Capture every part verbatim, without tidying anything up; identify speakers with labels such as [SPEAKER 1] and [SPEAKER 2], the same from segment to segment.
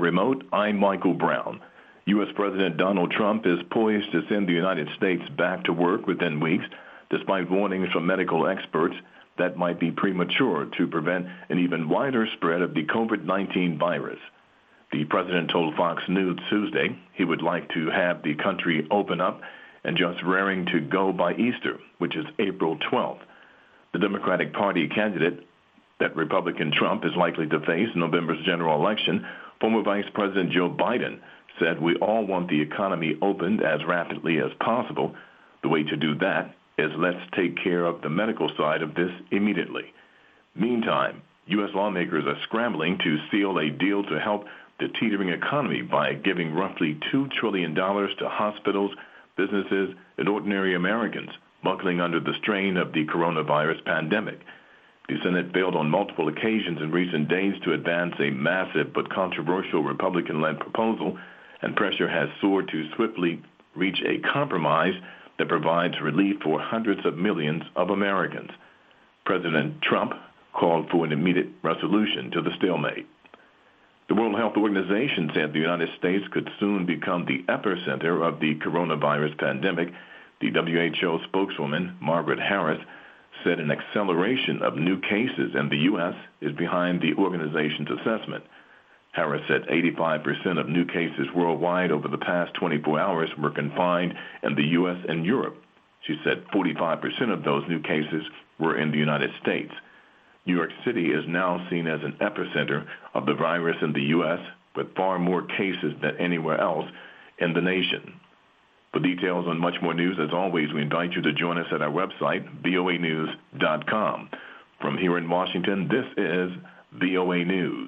[SPEAKER 1] remote, I'm Michael Brown. U S. President Donald Trump is poised to send the United States back to work within weeks, despite warnings from medical experts that might be premature to prevent an even wider spread of the COVID nineteen virus. The president told Fox News Tuesday he would like to have the country open up and just raring to go by Easter, which is April twelfth. The Democratic Party candidate that Republican Trump is likely to face in November's general election, former Vice President Joe Biden, said we all want the economy opened as rapidly as possible. The way to do that is let's take care of the medical side of this immediately. Meantime, U S lawmakers are scrambling to seal a deal to help the teetering economy by giving roughly two trillion dollars to hospitals, businesses, and ordinary Americans buckling under the strain of the coronavirus pandemic. The Senate failed on multiple occasions in recent days to advance a massive but controversial Republican-led proposal, and pressure has soared to swiftly reach a compromise that provides relief for hundreds of millions of Americans. President Trump called for an immediate resolution to the stalemate. The World Health Organization said the United States could soon become the epicenter of the coronavirus pandemic. The W H O spokeswoman, Margaret Harris, said an acceleration of new cases in the U S is behind the organization's assessment. Harris said eighty-five percent of new cases worldwide over the past twenty-four hours were confined in the U S and Europe. She said forty-five percent of those new cases were in the United States. New York City is now seen as an epicenter of the virus in the U S, with far more cases than anywhere else in the nation. For details on much more news, as always, we invite you to join us at our website, V O A news dot com. From here in Washington, this is V O A News.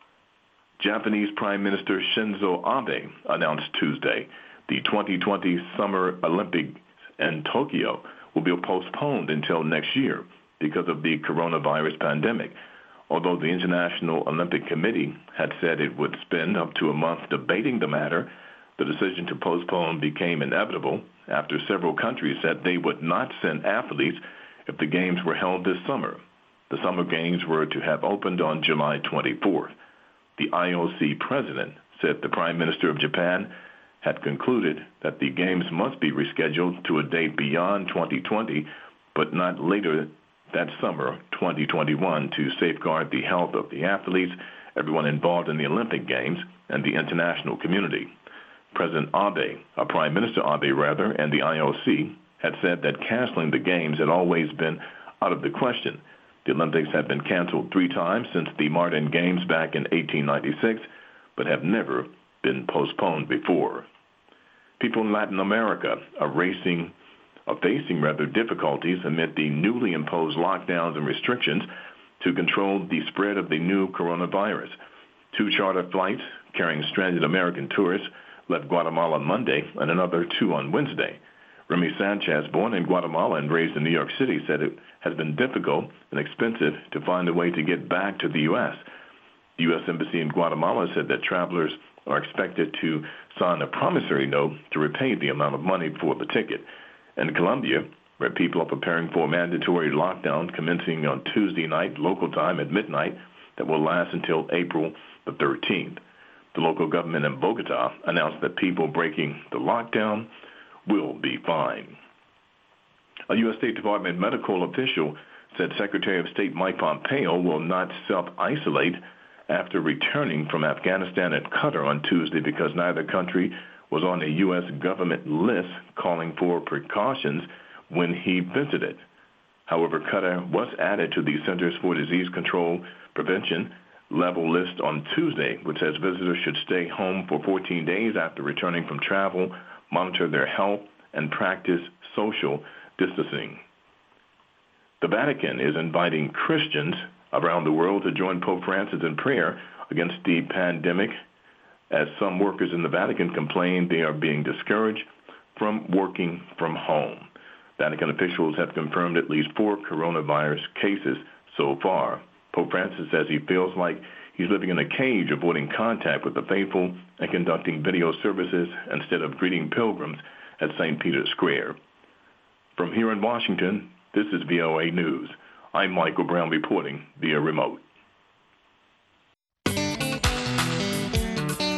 [SPEAKER 1] Japanese Prime Minister Shinzo Abe announced Tuesday the twenty twenty Summer Olympics in Tokyo will be postponed until next year because of the coronavirus pandemic. Although the International Olympic Committee had said it would spend up to a month debating the matter, the decision to postpone became inevitable after several countries said they would not send athletes if the games were held this summer. The Summer Games were to have opened on July twenty-fourth. The I O C president said the Prime Minister of Japan had concluded that the games must be rescheduled to a date beyond twenty twenty, but not later that summer, twenty twenty-one, to safeguard the health of the athletes, everyone involved in the Olympic Games, and the international community. President Abe, or Prime Minister Abe rather, and the I O C had said that canceling the games had always been out of the question. The Olympics have been canceled three times since the Martin Games back in eighteen ninety-six, but have never been postponed before. People in Latin America are racing, are facing rather difficulties amid the newly imposed lockdowns and restrictions to control the spread of the new coronavirus. Two charter flights carrying stranded American tourists left Guatemala on Monday and another two on Wednesday. Remy Sanchez, born in Guatemala and raised in New York City, said it has been difficult and expensive to find a way to get back to the U S. The U S Embassy in Guatemala said that travelers are expected to sign a promissory note to repay the amount of money for the ticket. In Colombia, where people are preparing for a mandatory lockdown commencing on Tuesday night local time at midnight that will last until April the thirteenth. The local government in Bogota announced that people breaking the lockdown will be fined. A U S State Department medical official said Secretary of State Mike Pompeo will not self-isolate after returning from Afghanistan and Qatar on Tuesday because neither country was on a U S government list calling for precautions when he visited. However, Qatar was added to the Centers for Disease Control Prevention level list on Tuesday, which says visitors should stay home for fourteen days after returning from travel, monitor their health, and practice social distancing. The Vatican is inviting Christians around the world to join Pope Francis in prayer against the pandemic, as some workers in the Vatican complain they are being discouraged from working from home. Vatican officials have confirmed at least four coronavirus cases so far. Pope Francis says he feels like he's living in a cage, avoiding contact with the faithful and conducting video services instead of greeting pilgrims at Saint Peter's Square. From here in Washington, this is V O A News. I'm Michael Brown reporting via remote.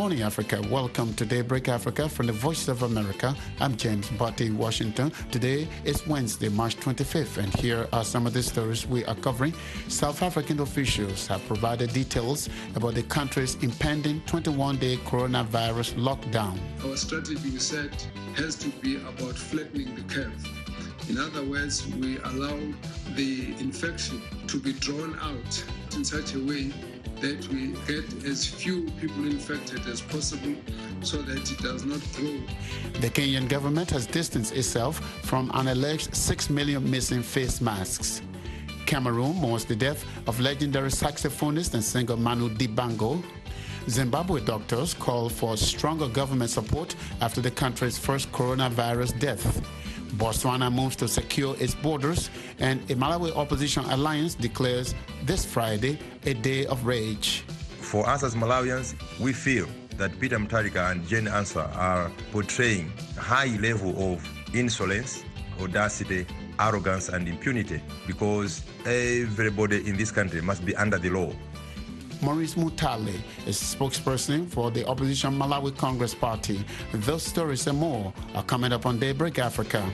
[SPEAKER 2] morning, Africa. Welcome to Daybreak Africa from the Voice of America. I'm James Botti in Washington. Today is Wednesday, March twenty-fifth, and here are some of the stories we are covering. South African officials have provided details about the country's impending twenty-one day coronavirus lockdown.
[SPEAKER 3] Our strategy, we said, has to be about flattening the curve. In other words, we allow the infection to be drawn out in such a way that we get as few people infected as possible so that it does not grow.
[SPEAKER 2] The Kenyan government has distanced itself from an alleged six million missing face masks. Cameroon mourns the death of legendary saxophonist and singer Manu Dibango. Zimbabwe doctors call for stronger government support after the country's first coronavirus death. Botswana moves to secure its borders, and a Malawi opposition alliance declares this Friday a day of rage.
[SPEAKER 4] For us as Malawians, we feel that Peter Mutharika and Jane Ansah are portraying a high level of insolence, audacity, arrogance, and impunity, because everybody in this country must be under the law.
[SPEAKER 2] Maurice Mutale is spokesperson for the opposition Malawi Congress Party. Those stories and more are coming up on Daybreak Africa.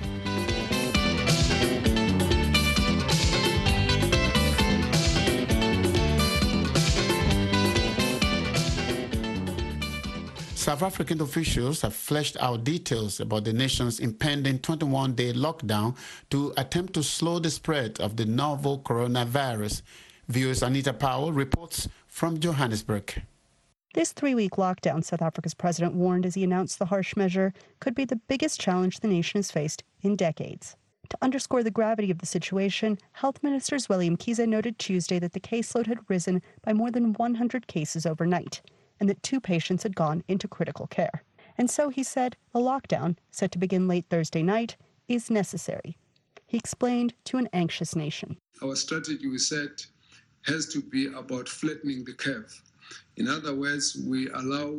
[SPEAKER 2] South African officials have fleshed out details about the nation's impending twenty-one day lockdown to attempt to slow the spread of the novel coronavirus. V O's Anita Powell reports from Johannesburg.
[SPEAKER 5] This three-week lockdown, South Africa's president warned as he announced the harsh measure, could be the biggest challenge the nation has faced in decades. To underscore the gravity of the situation, Health Minister Zweli Mkhize noted Tuesday that the caseload had risen by more than one hundred cases overnight, and that two patients had gone into critical care. And so, he said, a lockdown, set to begin late Thursday night, is necessary. He explained to an anxious nation.
[SPEAKER 3] Our strategy, we said, has to be about flattening the curve. In other words, we allow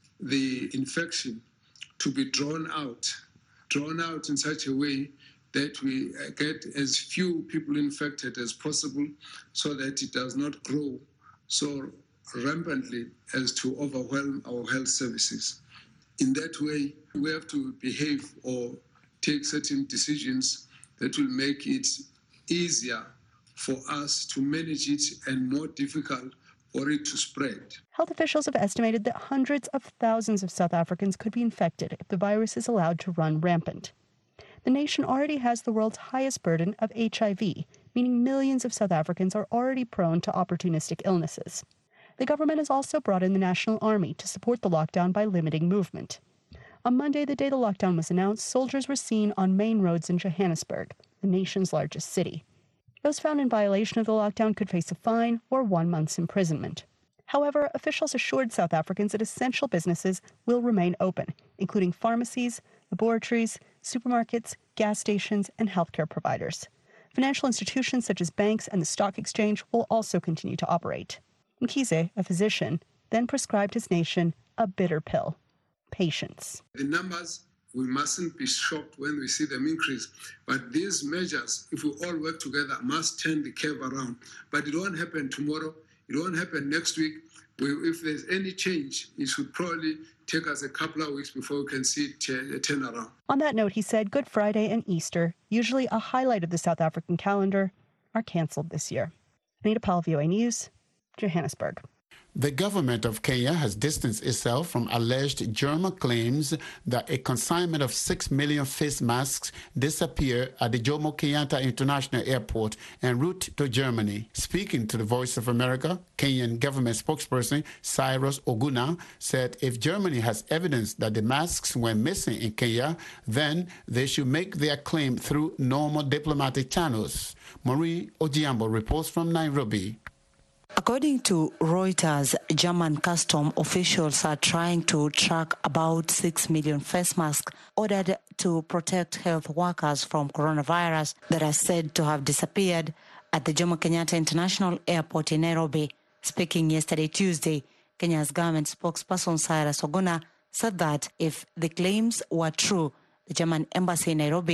[SPEAKER 3] the infection to be drawn out, drawn out in such a way that we get as few people infected as possible so that it does not grow so rampantly as to overwhelm our health services. In that way, we have to behave or take certain decisions that will make it easier for us to manage it and more difficult for it to spread.
[SPEAKER 5] Health officials have estimated that hundreds of thousands of South Africans could be infected if the virus is allowed to run rampant. The nation already has the world's highest burden of H I V, meaning millions of South Africans are already prone to opportunistic illnesses. The government has also brought in the National Army to support the lockdown by limiting movement. On Monday, the day the lockdown was announced, soldiers were seen on main roads in Johannesburg, the nation's largest city. Those found in violation of the lockdown could face a fine or one month's imprisonment. However, officials assured South Africans that essential businesses will remain open, including pharmacies, laboratories, supermarkets, gas stations, and healthcare providers. Financial institutions such as banks and the stock exchange will also continue to operate. Mkhize, a physician, then prescribed his nation a bitter pill: patience.
[SPEAKER 3] The numbers, we mustn't be shocked when we see them increase. But these measures, if we all work together, must turn the curve around. But it won't happen tomorrow. It won't happen next week. We, if there's any change, it should probably take us a couple of weeks before we can see it turn around. On
[SPEAKER 5] that note, he said Good Friday and Easter, usually a highlight of the South African calendar, are canceled this year. Anita Powell, V O A News, Johannesburg.
[SPEAKER 2] The government of Kenya has distanced itself from alleged German claims that a consignment of six million face masks disappeared at the Jomo Kenyatta International Airport en route to Germany. Speaking to the Voice of America, Kenyan government spokesperson Cyrus Oguna said if Germany has evidence that the masks went missing in Kenya, then they should make their claim through normal diplomatic channels. Marie Ojiambo reports from Nairobi.
[SPEAKER 6] According to Reuters, German custom officials are trying to track about six million face masks ordered to protect health workers from coronavirus that are said to have disappeared at the Jomo Kenyatta International Airport in Nairobi. Speaking yesterday, Tuesday, Kenya's government spokesperson Cyrus Oguna said that if the claims were true, the German embassy in Nairobi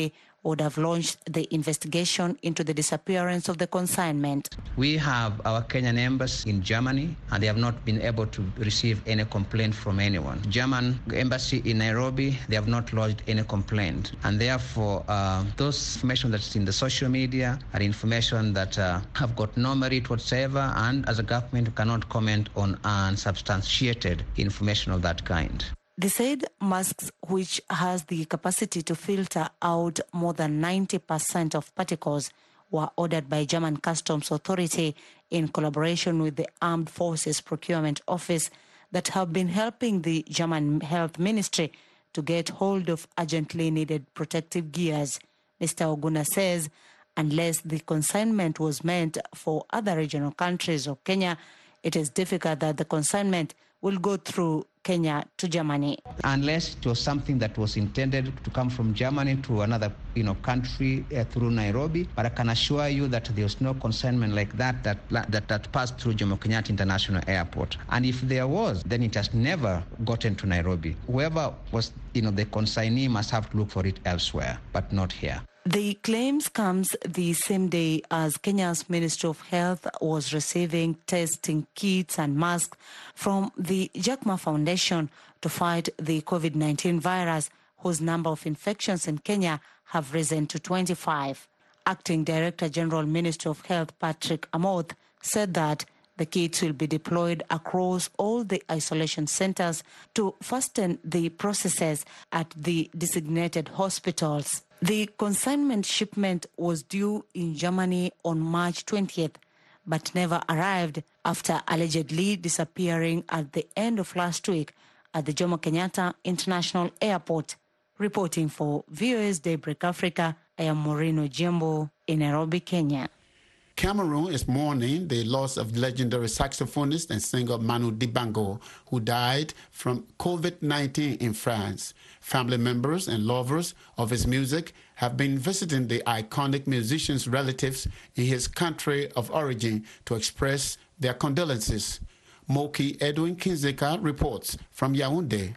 [SPEAKER 6] would have launched the investigation into the disappearance of the consignment.
[SPEAKER 7] We have our Kenyan embassy in Germany, and they have not been able to receive any complaint from anyone. German embassy in Nairobi, they have not lodged any complaint. And therefore, uh, those information that's in the social media are information that uh, have got no merit whatsoever, and as a government, we cannot comment on unsubstantiated information of that kind.
[SPEAKER 6] They said masks, which has the capacity to filter out more than ninety percent of particles, were ordered by German Customs Authority in collaboration with the Armed Forces Procurement Office that have been helping the German Health Ministry to get hold of urgently needed protective gears. Mister Oguna says unless the consignment was meant for other regional countries or Kenya, it is difficult that the consignment will go through Kenya to Germany.
[SPEAKER 7] Unless it was something that was intended to come from Germany to another you know, country uh, through Nairobi, but I can assure you that there's no consignment like that that, that that passed through Jomo Kenyatta International Airport. And if there was, then it has never gotten to Nairobi. Whoever was you know, the consignee must have to look for it elsewhere, but not here.
[SPEAKER 6] The claims comes the same day as Kenya's Ministry of Health was receiving testing kits and masks from the Jack Ma Foundation to fight the COVID nineteen virus, whose number of infections in Kenya have risen to twenty-five. Acting Director General Ministry of Health Patrick Amoth said that the kits will be deployed across all the isolation centers to fasten the processes at the designated hospitals. The consignment shipment was due in Germany on March twentieth, but never arrived after allegedly disappearing at the end of last week at the Jomo Kenyatta International Airport. Reporting for V O A's Daybreak Africa, I am Moreno Jimbo in Nairobi, Kenya.
[SPEAKER 2] Cameroon is mourning the loss of legendary saxophonist and singer Manu Dibango, who died from COVID nineteen in France. Family members and lovers of his music have been visiting the iconic musician's relatives in his country of origin to express their condolences. Moki Edwin Kinzeka reports from Yaoundé.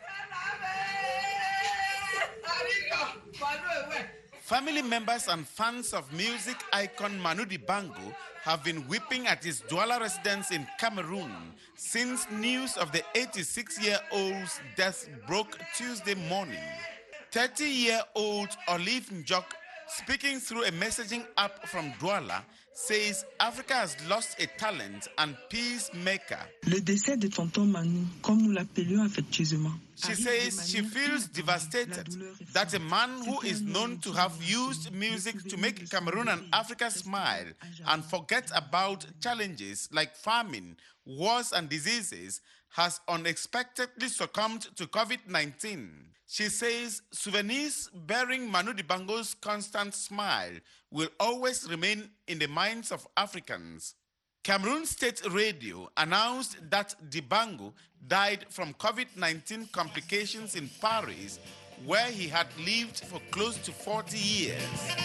[SPEAKER 8] Family members and fans of music icon Manu Dibango have been weeping at his Douala residence in Cameroon since news of the eighty-six-year-old's death broke Tuesday morning. thirty-year-old Olive Njok, speaking through a messaging app from Douala, says Africa has lost a talent and peacemaker.
[SPEAKER 9] Le décès de tonton Manu, comme nous l'appelions affectueusement.
[SPEAKER 8] She says she feels devastated that a man who is known to have used music to make Cameroon and Africa smile and forget about challenges like famine, wars and diseases has unexpectedly succumbed to COVID nineteen. She says souvenirs bearing Manu Dibango's constant smile will always remain in the minds of Africans. Cameroon State Radio announced that Dibango died from COVID nineteen complications in Paris, where he had lived for close to forty years.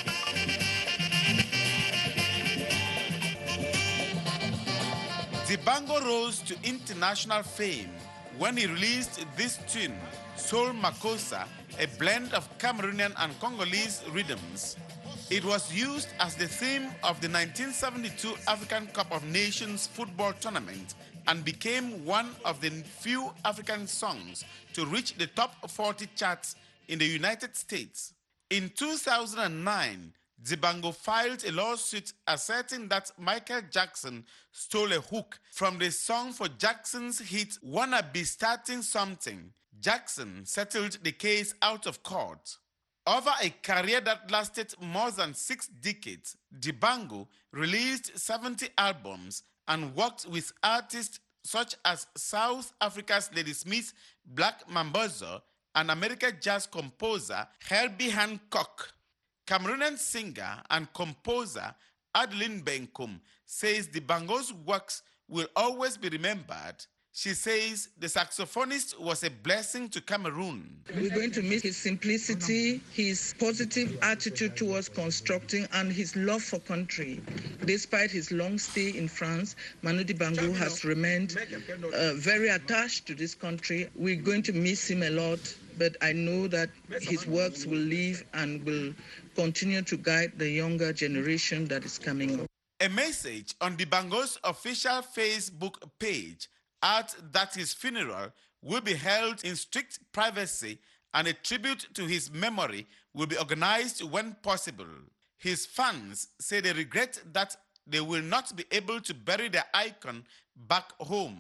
[SPEAKER 8] Dibango rose to international fame when he released this tune, Soul Makossa, a blend of Cameroonian and Congolese rhythms. It was used as the theme of the nineteen seventy-two African Cup of Nations football tournament and became one of the few African songs to reach the top forty charts in the United States. In two thousand nine, Dibango filed a lawsuit asserting that Michael Jackson stole a hook from the song for Jackson's hit Wanna Be Starting Something. Jackson settled the case out of court. Over a career that lasted more than six decades, Dibango released seventy albums and worked with artists such as South Africa's Ladysmith Black Mambazo and American jazz composer Herbie Hancock. Cameroonian singer and composer Adeline Benkum says Dibango's works will always be remembered. She says the saxophonist was a blessing to Cameroon.
[SPEAKER 9] We're going to miss his simplicity, his positive attitude towards constructing, and his love for country. Despite his long stay in France, Manu Dibango has remained uh, very attached to this country. We're going to miss him a lot, but I know that his works will live and will continue to guide the younger generation that is coming up.
[SPEAKER 8] A message on Dibango's official Facebook page adds that his funeral will be held in strict privacy and a tribute to his memory will be organized when possible. His fans say they regret that they will not be able to bury their icon back home.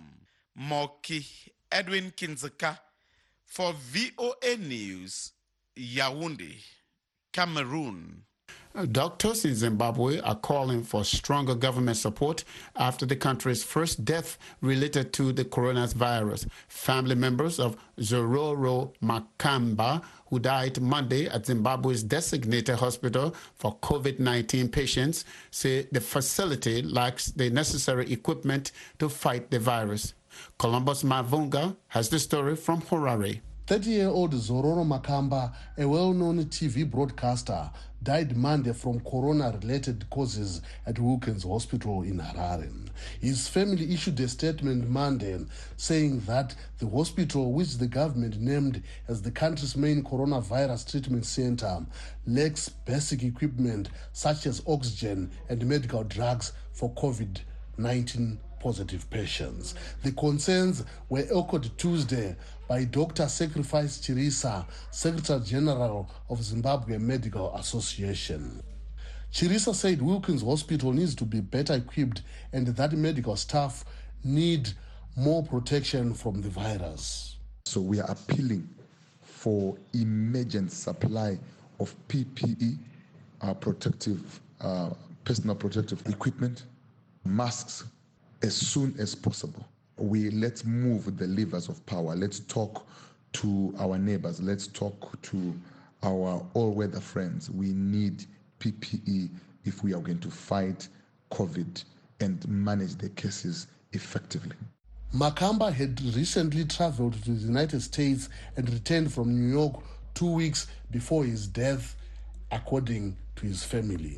[SPEAKER 8] Moki Edwin Kinzeka for V O A News, Yaoundé, Cameroon.
[SPEAKER 2] Doctors in Zimbabwe are calling for stronger government support after the country's first death related to the coronavirus. Family members of Zororo Makamba, who died Monday at Zimbabwe's designated hospital for COVID nineteen patients, say the facility lacks the necessary equipment to fight the virus. Columbus Mavunga has the story from Harare.
[SPEAKER 10] thirty-year-old Zororo Makamba, a well-known T V broadcaster, died Monday from corona-related causes at Wilkins Hospital in Harare. His family issued a statement Monday saying that the hospital, which the government named as the country's main coronavirus treatment center, lacks basic equipment such as oxygen and medical drugs for COVID nineteen positive patients. The concerns were echoed Tuesday by Doctor Sacrifice Chirisa, Secretary General of Zimbabwe Medical Association. Chirisa said Wilkins Hospital needs to be better equipped and that medical staff need more protection from the virus.
[SPEAKER 11] So we are appealing for emergent supply of P P E, uh, protective, uh, personal protective equipment, masks, as soon as possible. We let's move the levers of power. Let's talk to our neighbors. Let's talk to our all-weather friends. We need P P E if we are going to fight COVID and manage the cases effectively.
[SPEAKER 10] Makamba had recently traveled to the United States and returned from New York two weeks before his death, according to his family.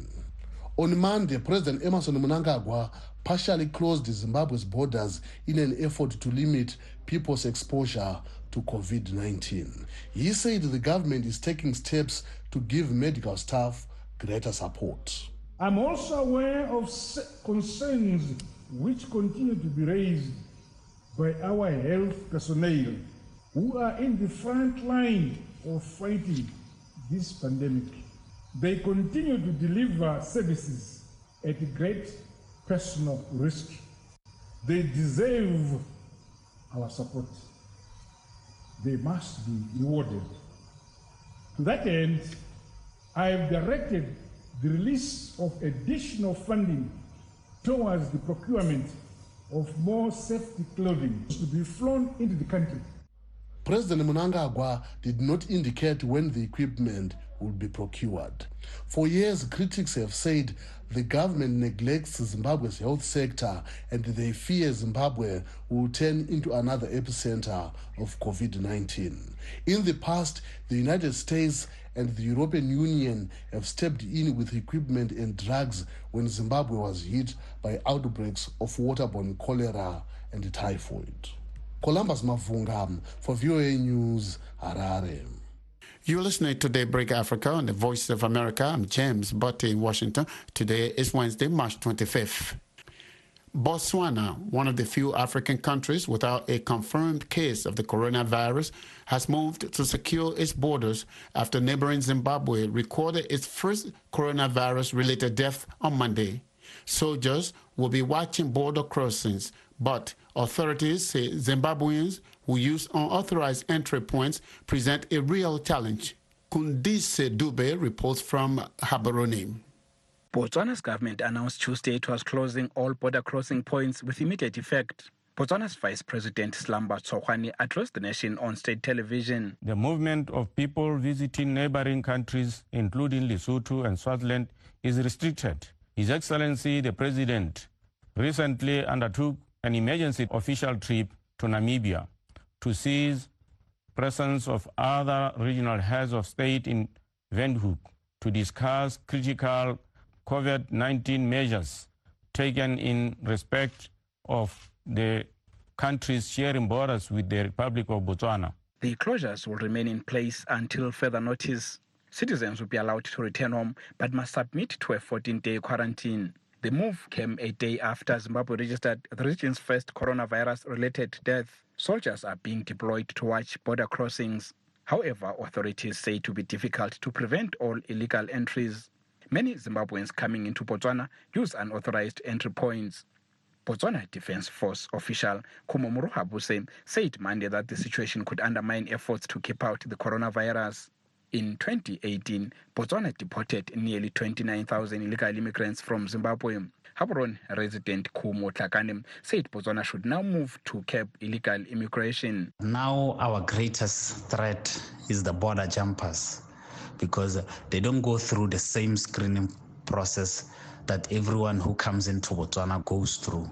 [SPEAKER 10] On Monday, President Emmerson Mnangagwa partially closed Zimbabwe's borders in an effort to limit people's exposure to COVID nineteen. He said the government is taking steps to give medical staff greater support.
[SPEAKER 12] I'm also aware of concerns which continue to be raised by our health personnel who are in the front line of fighting this pandemic. They continue to deliver services at great personal risk. They deserve our support. They must be rewarded. To that end, I have directed the release of additional funding towards the procurement of more safety clothing to be flown into the country.
[SPEAKER 10] President Mnangagwa did not indicate when the equipment would be procured. For years, critics have said the government neglects Zimbabwe's health sector and they fear Zimbabwe will turn into another epicenter of COVID nineteen. In the past, the United States and the European Union have stepped in with equipment and drugs when Zimbabwe was hit by outbreaks of waterborne cholera and typhoid. Columbus Mavunga for V O A News, Harare.
[SPEAKER 2] You're listening to Daybreak Africa on the Voice of America. I'm James Butte in Washington. Today is Wednesday, March twenty-fifth. Botswana, one of the few African countries without a confirmed case of the coronavirus, has moved to secure its borders after neighboring Zimbabwe recorded its first coronavirus-related death on Monday. Soldiers will be watching border crossings, but authorities say Zimbabweans who use unauthorized entry points present a real challenge. Kundise Dube reports from Gaborone.
[SPEAKER 13] Botswana's government announced Tuesday it was closing all border crossing points with immediate effect. Botswana's Vice President Slamba Tsogwane addressed the nation on state television.
[SPEAKER 14] The movement of people visiting neighboring countries, including Lesotho and Swaziland, is restricted. His Excellency the President recently undertook an emergency official trip to Namibia to seize presence of other regional heads of state in Windhoek to discuss critical COVID nineteen measures taken in respect of the countries sharing borders with the Republic of Botswana.
[SPEAKER 13] The closures will remain in place until further notice. Citizens will be allowed to return home but must submit to a fourteen-day quarantine. The move came a day after Zimbabwe registered the region's first coronavirus-related death. Soldiers are being deployed to watch border crossings. However, authorities say it will be difficult to prevent all illegal entries. Many Zimbabweans coming into Botswana use unauthorized entry points. Botswana Defence Force official Kumomoro Habuse said Monday that the situation could undermine efforts to keep out the coronavirus. In twenty eighteen, Botswana deported nearly twenty-nine thousand illegal immigrants from Zimbabwe. Gaborone resident Kumo Tlakanem said Botswana should now move to curb illegal immigration.
[SPEAKER 15] Now our greatest threat is the border jumpers, because they don't go through the same screening process that everyone who comes into Botswana goes through.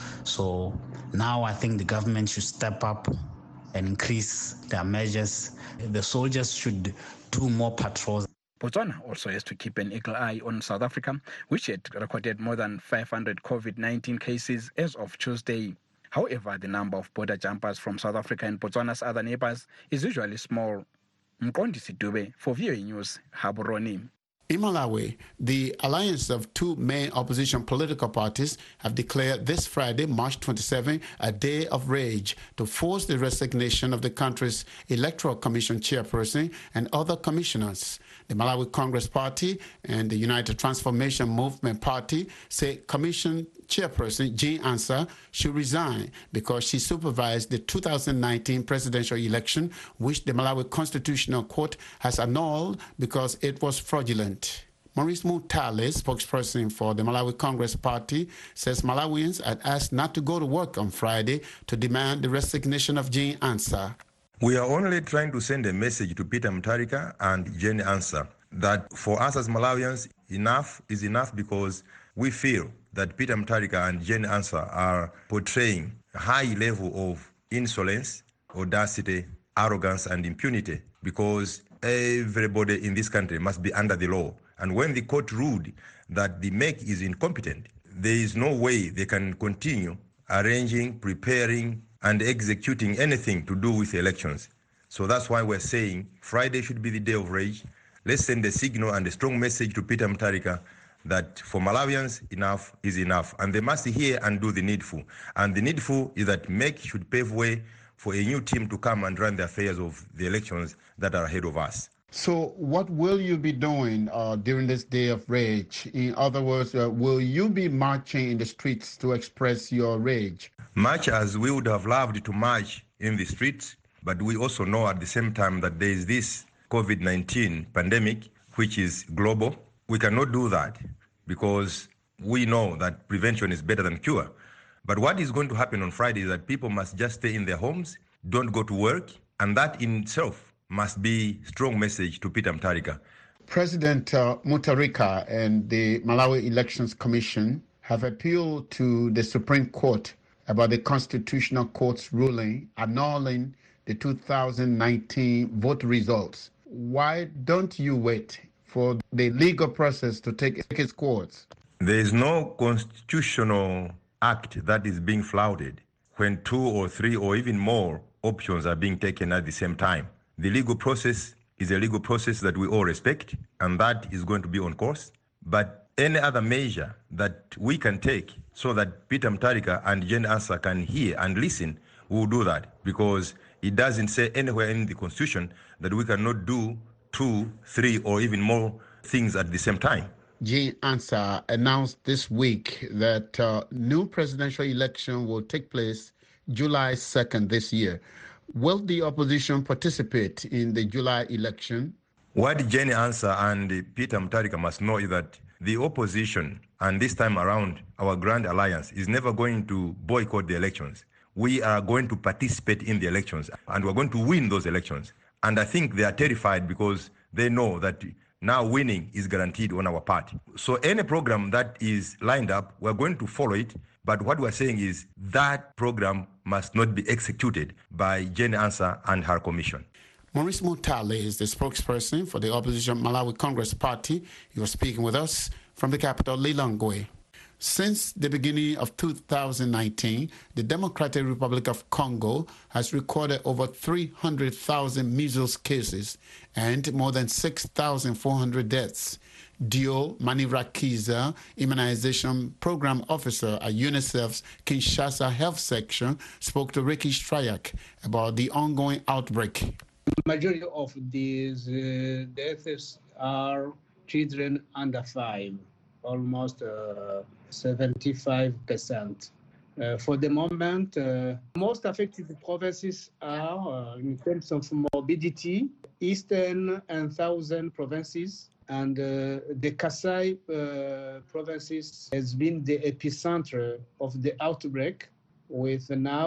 [SPEAKER 15] So now I think the government should step up and increase their measures. The soldiers should do more patrols.
[SPEAKER 13] Botswana also has to keep an eagle eye on South Africa, which had recorded more than five hundred COVID nineteen cases as of Tuesday. However, the number of border jumpers from South Africa and Botswana's other neighbors is usually small. Mqondisi Dube for V O A News, Gaborone.
[SPEAKER 2] In Malawi, the alliance of two main opposition political parties have declared this Friday, March twenty-seventh, a day of rage to force the resignation of the country's Electoral Commission chairperson and other commissioners. The Malawi Congress Party and the United Transformation Movement Party say Commission chairperson Jean Ansah should resign because she supervised the two thousand nineteen presidential election, which the Malawi Constitutional Court has annulled because it was fraudulent. Maurice Mutale, spokesperson for the Malawi Congress Party, says Malawians had asked not to go to work on Friday to demand the resignation of Jean Ansah.
[SPEAKER 4] We are only trying to send a message to Peter Mutharika and Jean Ansah that for us as Malawians, enough is enough, because we feel that Peter Mutharika and Jean Ansah are portraying a high level of insolence, audacity, arrogance, and impunity, because everybody in this country must be under the law. And when the court ruled that the M E C is incompetent, there is no way they can continue arranging, preparing, and executing anything to do with elections. So that's why we're saying Friday should be the day of rage. Let's send a signal and a strong message to Peter Mutharika that for Malawians, enough is enough. And they must hear and do the needful. And the needful is that M E C should pave way for a new team to come and run the affairs of the elections that are ahead of us.
[SPEAKER 2] So what will you be doing uh, during this day of rage? In other words, uh, will you be marching in the streets to express your rage?
[SPEAKER 4] Much as we would have loved to march in the streets, but we also know at the same time that there is this COVID nineteen pandemic, which is global. We cannot do that because we know that prevention is better than cure. But what is going to happen on Friday is that people must just stay in their homes, don't go to work, and that in itself must be a strong message to Peter Mutharika.
[SPEAKER 2] President uh, Mutharika and the Malawi Elections Commission have appealed to the Supreme Court about the Constitutional Court's ruling annulling the two thousand nineteen vote results. Why don't you wait for the legal process to take its course?
[SPEAKER 4] There is no constitutional act that is being flouted when two or three or even more options are being taken at the same time. The legal process is a legal process that we all respect, and that is going to be on course. But any other measure that we can take so that Peter Mutharika and Jean Ansah can hear and listen, we will do that, because it doesn't say anywhere in the Constitution that we cannot do two, three, or even more things at the same time.
[SPEAKER 2] Jean Ansah announced this week that uh, new presidential election will take place July second this year. Will the opposition participate in the July election?
[SPEAKER 4] What Jean Ansah and Peter Mutharika must know is that the opposition, and this time around our Grand Alliance, is never going to boycott the elections. We are going to participate in the elections, and we're going to win those elections. And I think they are terrified because they know that now winning is guaranteed on our part. So any program that is lined up, we're going to follow it. But what we're saying is that program must not be executed by Jean Ansah and her commission.
[SPEAKER 2] Maurice Mutale is the spokesperson for the opposition Malawi Congress Party. He was speaking with us from the capital, Lilongwe. Since the beginning of two thousand nineteen, the Democratic Republic of Congo has recorded over three hundred thousand measles cases and more than six thousand four hundred deaths. Dio Manirakiza, Immunization Program Officer at UNICEF's Kinshasa Health Section, spoke to Ricky Strayak about the ongoing outbreak.
[SPEAKER 16] The majority of these uh, deaths are children under five, almost uh, seventy-five percent. Uh, for the moment, uh, most affected provinces are, uh, in terms of morbidity, eastern and southern provinces, and uh, the Kasai uh, provinces has been the epicenter of the outbreak, with now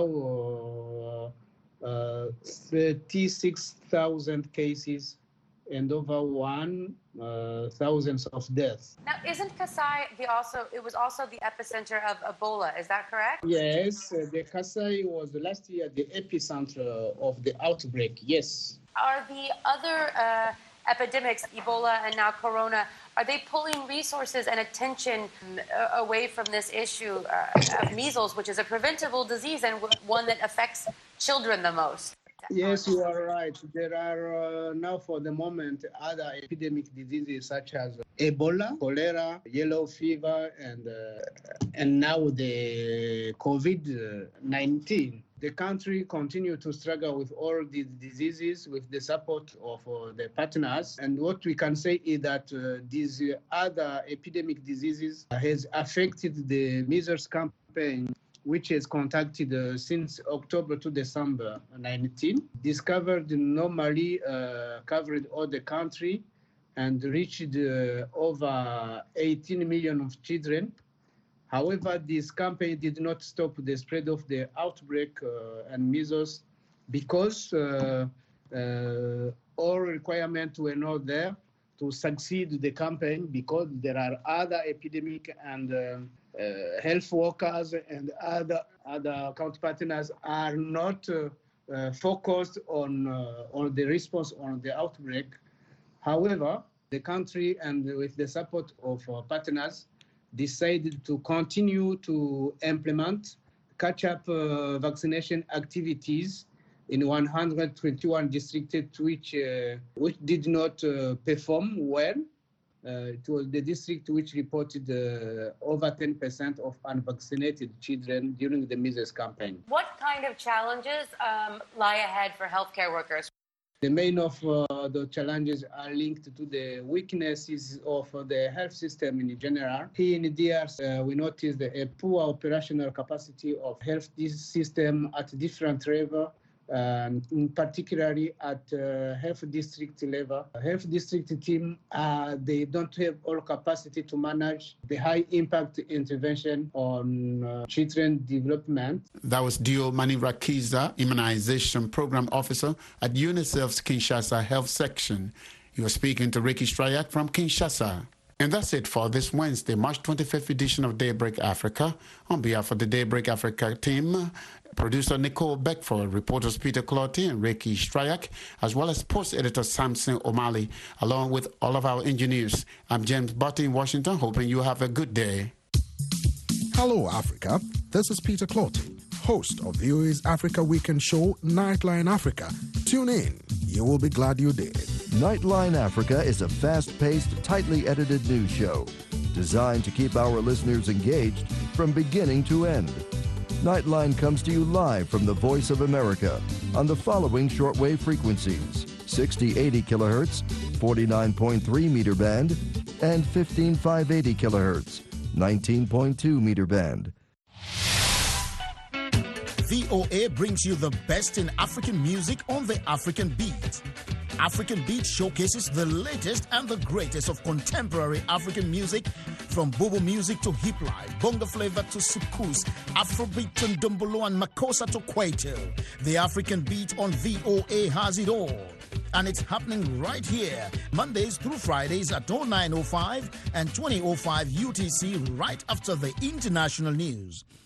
[SPEAKER 16] uh, uh, thirty-six thousand cases and over one uh, thousands of deaths.
[SPEAKER 17] Now, isn't Kasai the also? It was also the epicenter of Ebola. Is that correct?
[SPEAKER 16] Yes, uh, the Kasai was last year the epicenter of the outbreak. Yes.
[SPEAKER 17] Are the other uh, epidemics, Ebola and now Corona, are they pulling resources and attention uh, away from this issue uh, of measles, which is a preventable disease and one that affects children the most?
[SPEAKER 16] Yes, you are right. There are uh, now, for the moment, other epidemic diseases such as Ebola, cholera, yellow fever, and uh, and now the COVID nineteen. The country continues to struggle with all these diseases with the support of uh, the partners. And what we can say is that uh, these other epidemic diseases has affected the measles campaign, which has conducted uh, since October to December nineteenth, discovered normally uh, covered all the country and reached uh, over eighteen million of children. However, this campaign did not stop the spread of the outbreak uh, and measles because uh, uh, all requirements were not there to succeed the campaign, because there are other epidemic and uh, uh, health workers and other other account partners are not uh, uh, focused on uh, on the response on the outbreak. However, the country, and with the support of our partners, decided to continue to implement catch-up uh, vaccination activities in one hundred twenty-one districts which uh, which did not uh, perform well. Uh, it was the district which reported uh, over ten percent of unvaccinated children during the measles campaign.
[SPEAKER 17] What kind of challenges um, lie ahead for healthcare workers?
[SPEAKER 16] The main of uh, the challenges are linked to the weaknesses of uh, the health system in general. Here in D R C, uh, we noticed a poor operational capacity of health system at different levels, um, particularly at uh, health district level. Health district team, uh, they don't have all capacity to manage the high impact intervention on uh, children development.
[SPEAKER 2] That was Dio Manirakiza, Immunization Program Officer at UNICEF's Kinshasa Health Section. You are speaking to Ricky Strayak from Kinshasa. And that's it for this Wednesday, March twenty-fifth edition of Daybreak Africa. On behalf of the Daybreak Africa team, producer Nicole Beckford, reporters Peter Cloty and Ricky Strayak, as well as post editor Samson O'Malley, along with all of our engineers. I'm James Butte in Washington, hoping you have a good day.
[SPEAKER 18] Hello, Africa. This is Peter Cloty, host of V O A's Africa Weekend show, Nightline Africa. Tune in. You will be glad you did.
[SPEAKER 19] Nightline Africa is a fast-paced, tightly edited news show designed to keep our listeners engaged from beginning to end. Nightline comes to you live from the Voice of America on the following shortwave frequencies: sixty eighty kilohertz, forty-nine point three meter band, and fifteen five eighty kilohertz, nineteen point two meter band.
[SPEAKER 20] V O A brings you the best in African music on the African Beat. African Beat showcases the latest and the greatest of contemporary African music, from Bobo music to hip life, bongo flavor to soukous, Afrobeat to Ndombolo and Makossa to Kwaito. The African Beat on V O A has it all. And it's happening right here, Mondays through Fridays at oh nine oh five and twenty oh five U T C, right after the international news.